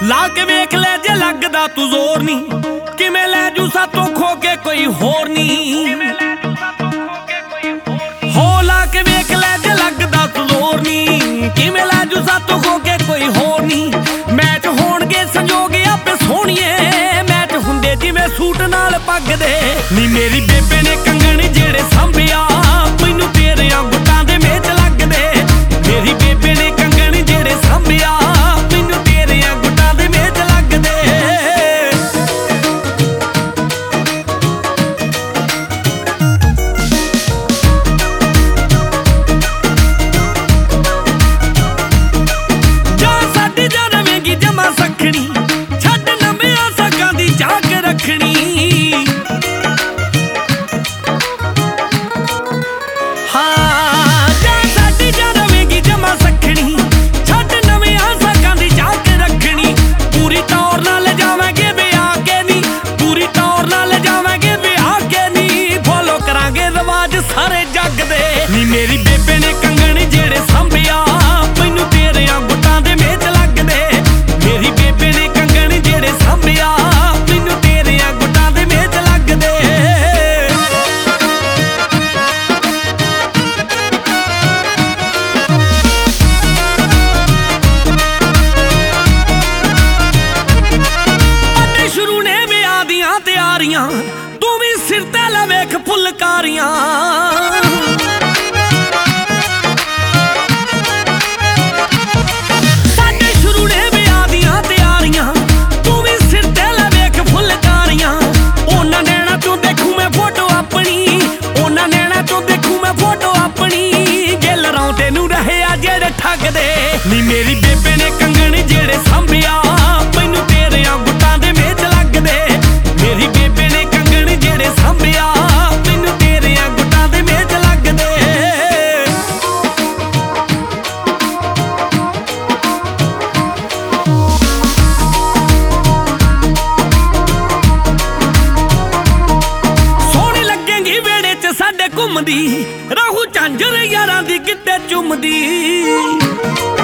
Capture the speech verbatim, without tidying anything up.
ਲਾ ਕੇ ਵੇਖ ਲੈ ਜੇ ਲੱਗਦਾ ਤੂੰ ਜ਼ੋਰ ਨਹੀਂ, ਕਿਵੇਂ ਲੈ ਜੂ ਸਾਤੋਂ ਖੋ ਕੇ ਕੋਈ ਹੋਰ ਨਹੀਂ। ਹੋ ਲਾ ਕੇ ਵੇਖ ਲੈ ਜੇ ਲੱਗਦਾ ਤੂੰ ਜ਼ੋਰ ਨਹੀਂ, ਕਿਵੇਂ ਲੈ ਜੂ ਸਾਤੋਂ ਖੋ ਕੇ ਕੋਈ ਹੋਰ ਨਹੀਂ। ਮੈਚ ਹੋਣਗੇ ਸੰਜੋਗ ਆਪੇ ਸੋਹਣੀਏ, ਮੈਚ ਹੁੰਦੇ ਜਿਵੇਂ ਸੂਟ ਨਾਲ ਪੱਗ ਦੇ। ਨੀ ਮੇਰੀ ਬੇਬੇ ਨੇ ਕੰਗਣ ਜਿਹੜੇ ਸਾਂਭਿਆ, ਮੈਨੂੰ ਤੇਰਿਆਂ ਗੁੱਟਾਂ ਦੇ ਮੇਚ ਲੱਗਦੇ। ਮੇਰੀ ਬੇਬੇ ਨੇ ਕੰਗਣ ਜਿਹੜੇ ਸਾਂਭਿਆ, ਮੈਨੂੰ ਤੇਰਿਆਂ ਗੁੱਟਾਂ ਦੇ ਮੇਚ ਲੱਗਦੇ। ਜਾਂ ਸਾਡੀ ਜਾਂ ਰਵੇਂਗੀ ਜਮਾ ਸਖਣੀ, ਛੱਡ ਨਵਿਆਂ ਸਕਾਂ ਦੀ ਝਾਕ ਰੱਖਣੀ। ਸਾਰੇ ਜੱਗ ਦੇ ਨੀ ਮੇਰੀ ਬੇਬੇ ਨੇ ਕੰਗਣ ਜਿਹੜੇ ਸਾਂਭਿਆ, ਮੈਨੂੰ ਤੇਰਿਆਂ ਗੁੱਟਾਂ ਦੇ ਮੇਚ ਲੱਗਦੇ। ਮੇਰੀ ਬੇਬੇ ਨੇ ਕੰਗਣ ਜਿਹੜੇ ਸਾਂਭਿਆ, ਮੈਨੂੰ ਤੇਰਿਆਂ ਗੁੱਟਾਂ ਦੇ ਮੇਚ ਲੱਗਦੇ। ਅੱਡੇ ਸ਼ੁਰੂ ਨੇ ਵਿਆਹ ਦੀਆਂ ਤਿਆਰੀਆਂ, ਤੂੰ ਵੀ ਸਿਰ ਤੇ ਲੈ ਵੇਖ ਫੁਲਕਾਰੀਆਂ। ਸਾਡੇ ਸ਼ੁਰੂ ਨੇ ਵਿਆਹ ਦੀਆਂ ਤਿਆਰੀਆਂ, ਤੂੰ ਵੀ ਸਿਰ ਤੇ ਲੈ ਵੇਖ ਫੁਲਕਾਰੀਆਂ। ਉਹਨਾਂ ਨੈਣਾ ਚੋਂ ਦੇਖੂ ਮੈਂ ਫੋਟੋ ਆਪਣੀ, ਉਹਨਾਂ ਨੈਣਾ ਚੋਂ ਦੇਖੂ ਮੈਂ ਫੋਟੋ ਆਪਣੀ। ਗਿੱਲ ਰੌਂਦੇ ਨੂੰ ਰਹੇ ਆ ਜਿਹੜੇ ਠੱਗਦੇ। ਨੀ ਮੇਰੀ ਬੇਬੇ ਨੇ ਕੰਗਣ ਜਿਹੜੇ ਸਾਂਭਿਆ, ਮੈਨੂੰ ਤੇਰਿਆਂ ਗੁੱਟਾਂ ਦੇ ਮੇਚ ਲੱਗਦੇ। ਮੇਰੀ ਬੇਬੇ ਨੇ ਕੰਗਣ ਜਿਹੜੇ ਸਾਂਭਿਆ, ਮੈਨੂੰ ਤੇਰਿਆਂ ਗੁੱਟਾਂ ਦੇ ਮੇਚ ਲੱਗਦੇ। ਸੋਹਣੀ ਲੱਗੇਗੀ ਵੇੜੇ 'ਚ ਸਾਡੇ ਘੁੰਮਦੀ, ਰਹੂ ਝਾਂਜਰ ਯਾਰਾਂ ਦੀ ਕਿਤੇ ਚੁੰਮਦੀ।